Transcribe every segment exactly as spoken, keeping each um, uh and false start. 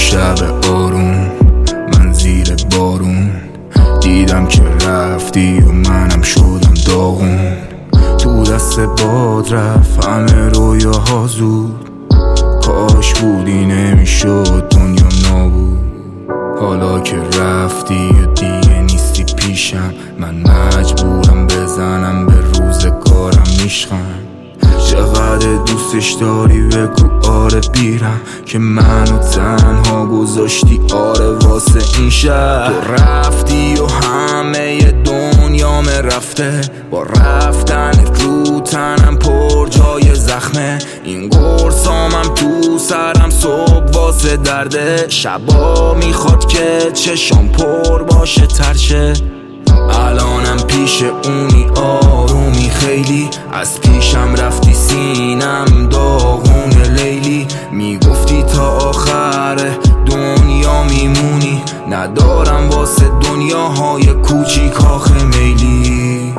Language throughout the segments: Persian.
شب آروم من زیر بارون دیدم که رفتی و منم شدم داغون. تو دست باد رفت همه رویاها زود، کاش بودی نمیشد دنیا نابود. حالا که رفتی و دیگه نیستی پیشم، من مجبورم بزنم به روزگارم نیشخم. چقدر دوستش داری بگو آره بیرم، که منو تنها گذاشتی آره واسه این شهر. تو رفتی و همه دنیام رفته، با رفتن رو تنم پر جای زخمه. این قرصامم تو سرم صبح واسه درده، شبا میخواد که چشام پر باشه ترشه. الانم پیش اونی آرومی خیلی، از پیشم رفتی سینم داغون لیلی. میگفتی تا آخر دنیا میمونی، ندارم واسه دنیاهای کوچیک آخه میلی.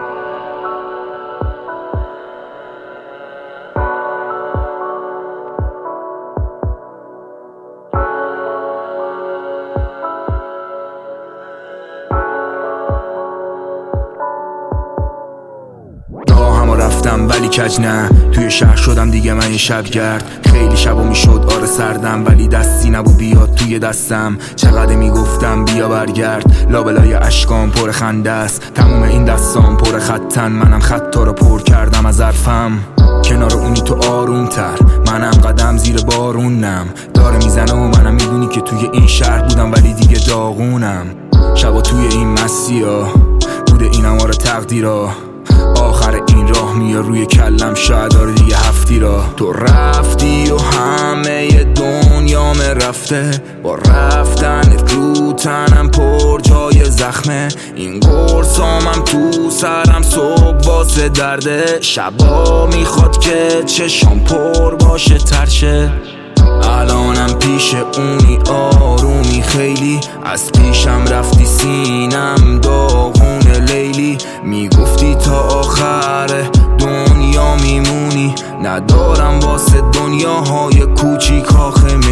رفتم ولی کج نه، توی شهر شدم دیگه من یه شبگرد. خیلی شبا میشد آره سردم، ولی دستی نبود بیاد توی دستم. چقدر میگفتم بیا برگرد، لابلای اشکام پر خنده است. تموم این دستام پر خطن، منم خطا رو پر کردم از حرفم. کنار اونی تو آروم تر، منم قدم زیر بارونم. داره میزنه و منم میدونی که توی این شهر بودم ولی دیگه داغونم. شبا توی این مسیرها بوده اینم آره تقدیرها، آخر این راه میاد روی کلم شاید داره دیگه هفتی را. تو رفتی و همه دنیام رفته، با رفتن رو تنم پر جای زخمه. این قرصامم تو سرم صبح واسه درده، شبا میخواد که چشام پر باشه ترشه. الانم پیش اونی آرومی خیلی، از پیشم رفتی سینم داغون لیلی. میگفتی تا آخر دنیا میمونی، ندارم واسه دنیاهای کوچیک آخه